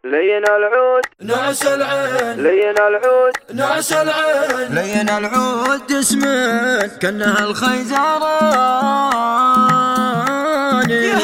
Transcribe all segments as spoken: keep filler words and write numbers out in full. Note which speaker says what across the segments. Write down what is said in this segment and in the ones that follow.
Speaker 1: لين العود
Speaker 2: نعس العين،
Speaker 1: لين العود
Speaker 2: نعس العين،
Speaker 3: لين العود جسمين كأنها الخيزراني.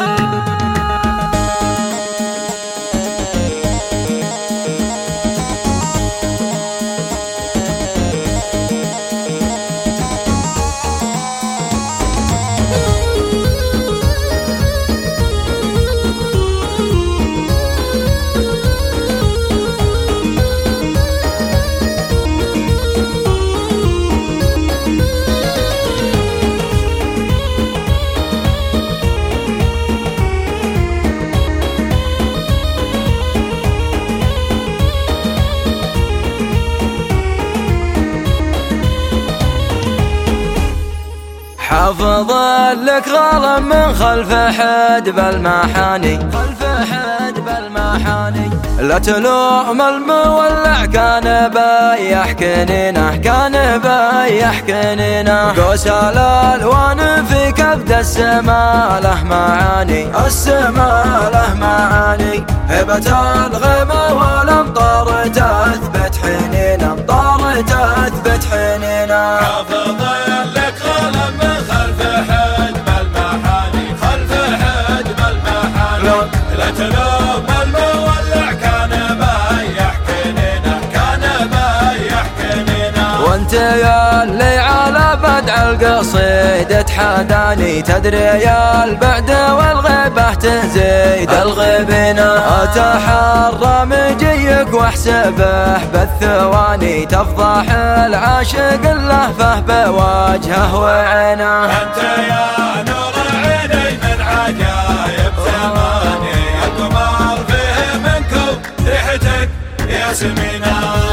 Speaker 3: حافظ لك غالم من خلف حدب المحاني، خلف حدب المحاني. لا تلوم المولع كان بايح كنينه، كان بايح كنينه. قوس الالوان في كبد السما له معاني، السما له معاني. هبة الغيمة والامطار تثبت حنينه، امطار تثبت حنينه.
Speaker 2: حافظ لك غالم من خلف حدب المحاني، خلف حدب المحاني. لا تلوم المولع كان بايح كنينه، كان بايح كنينه.
Speaker 3: وانت يا اللي على بدع القصيد تحداني، تدري يا البعد والغيبة تزيد الغبنة. اتحرى مجيك واحسبه بالثواني، تفضح العاشق اللهفه بوجهه وعينه.
Speaker 2: انت يا نور عيني من عجايب زماني، القمر فيه منكم ريحتك يا سمينة.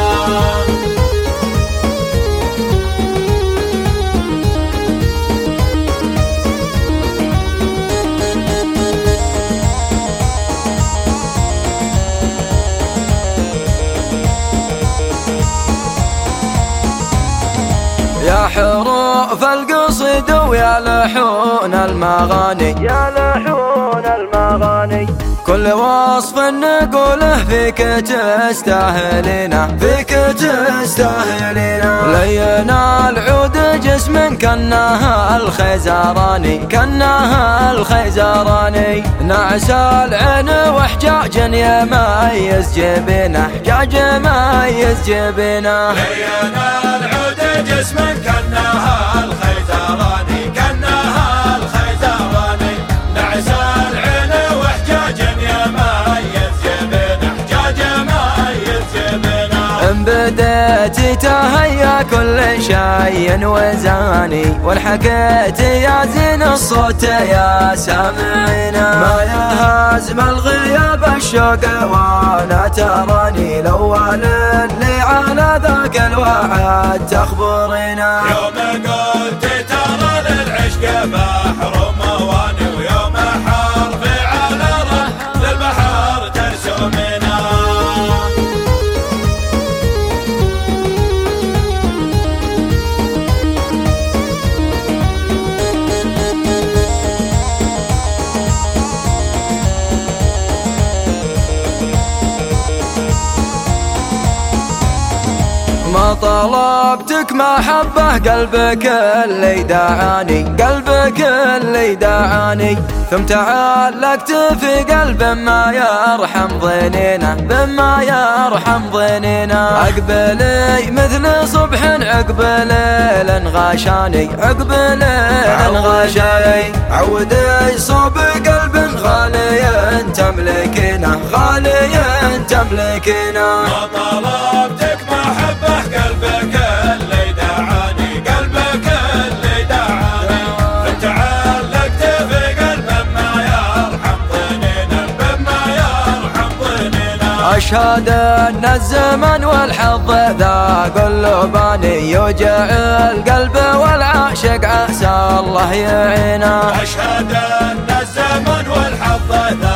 Speaker 3: يا حروف القصيد ويا لحون المغاني،
Speaker 1: يا لحون المغاني.
Speaker 3: كل وصف نقوله فيك تستاهلينه، فيك تستاهلينه. لين العود جسم كأنها الخيزراني، كأنها الخيزراني. نعس العين وحجاج يميز جبينه، حجاج يميز جبينه.
Speaker 2: لين العود جسم كأنها الخيزراني، كأنها الخيزراني. نعس العين وحجاج يميز جبينه، حجاج يميز جبينه.
Speaker 3: ان بديت تهيا كل شيء وزاني، والحكيت يا زين الصوت يا سامعينا. ما يهزم الغياب الشوق وانا تراني، الاول اللي على ذاك الوعد تخبرينا.
Speaker 2: يوم قلت ترى للعشق بحر مواني، ويوم حرفي على رحل البحر ترسمينا.
Speaker 3: ما طلبتك محبة قلبك اللي دعاني، قلبك اللي دعاني. ثم تعلقت في قلب ما يرحم ضنينه، بما يرحم ضنينه. أقبلي مثل صبح عقب ليل غاشاني، عقب ليل غاشاني. عودي صوب قلب غالي تملكينه، غالي تملكينه.
Speaker 2: ما طلبتك محبة قلبك اللي دعاني، قلبك اللي دعاني. فتعلقت في قلب ما يرحم ضنينا، بما يرحم ضنينا.
Speaker 3: أشهد أن الزمن والحظ ذاق اللباني، يوجع القلب والعاشق عسى الله يعينه.
Speaker 2: أشهد أن الزمن والحظ ذاق